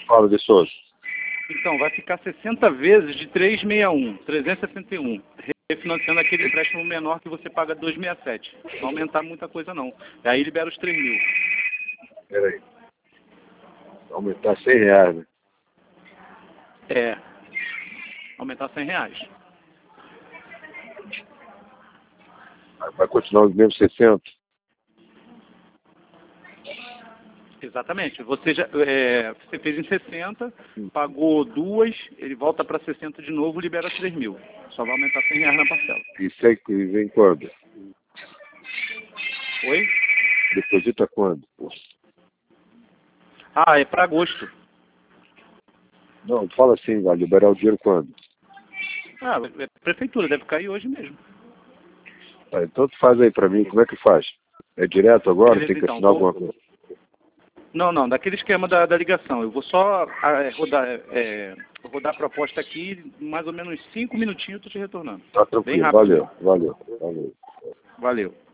Fala, de Souza. Então, vai ficar 60 vezes de 361, 361, refinanciando aquele empréstimo menor que você paga 267. Não vai aumentar muita coisa não. Aí libera os 3 mil. Peraí. Aumentar R$100, né? É. Aumentar R$100. Vai continuar os mesmos 60? Exatamente. Você você fez em 60, pagou 2, ele volta para 60 de novo, libera 3 mil. Só vai aumentar R$100 na parcela. Isso aí que vem quando? Oi? Deposita quando? Ah, é para agosto. Não, fala assim, vai liberar o dinheiro quando? Ah, é prefeitura, deve cair hoje mesmo. Ah, então tu faz aí pra mim, como é que faz? É direto agora? Beleza, Tem que então, assinar alguma coisa? Não, daquele esquema da ligação. Eu vou só rodar a proposta aqui, mais ou menos 5 minutinhos eu estou te retornando. Tá Bem tranquilo, rápido valeu, mesmo. valeu, valeu. Valeu.